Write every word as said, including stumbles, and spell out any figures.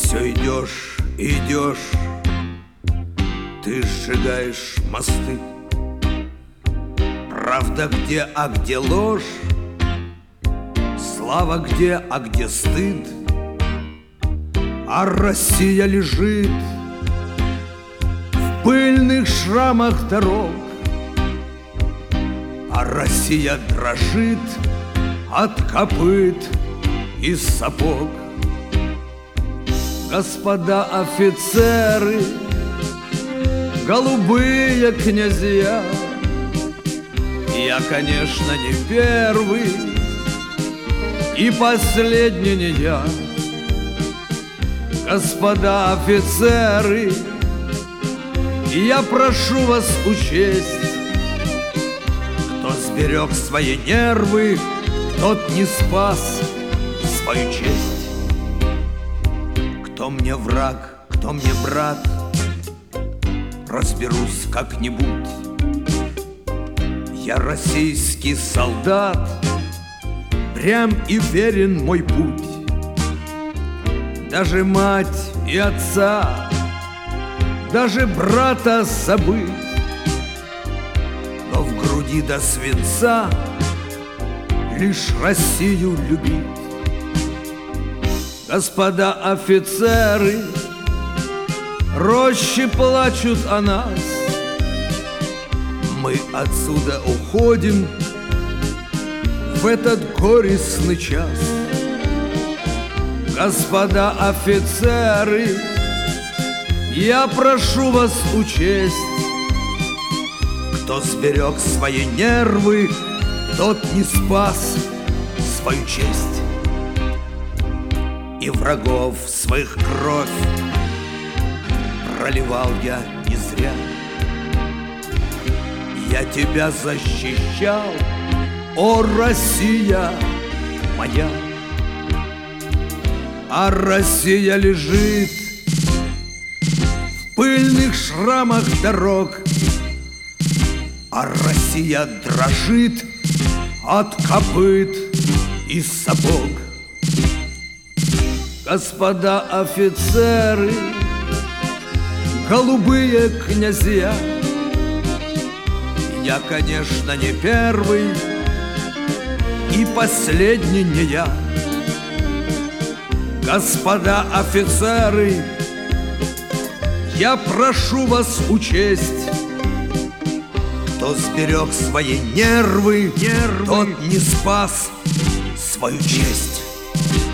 Все идешь и идешь, ты сжигаешь мосты. Правда где, а где ложь? Слава где, а где стыд? А Россия лежит в пыльных шрамах дорог, а Россия дрожит от копыт и сапог. Господа офицеры, голубые князья, я, конечно, не первый и последний не я. Господа офицеры, я прошу вас учесть, кто сберег свои нервы, тот не спас свою честь. Кто мне враг, кто мне брат, разберусь как-нибудь. Я российский солдат, прям и верен мой путь. Даже мать и отца, даже брата забыть, но в груди до свинца лишь Россию любить. Господа офицеры, рощи плачут о нас, мы отсюда уходим в этот горестный час. Господа офицеры, я прошу вас учесть, кто сберег свои нервы, тот не спас свою честь. И врагов своих кровь проливал я не зря. Я тебя защищал, о Россия моя. А Россия лежит в пыльных шрамах дорог, а Россия дрожит от копыт и сапог. Господа офицеры, голубые князья, я, конечно, не первый и последний не я. Господа офицеры, я прошу вас учесть, кто сберег свои нервы, нервы, тот не спас свою честь.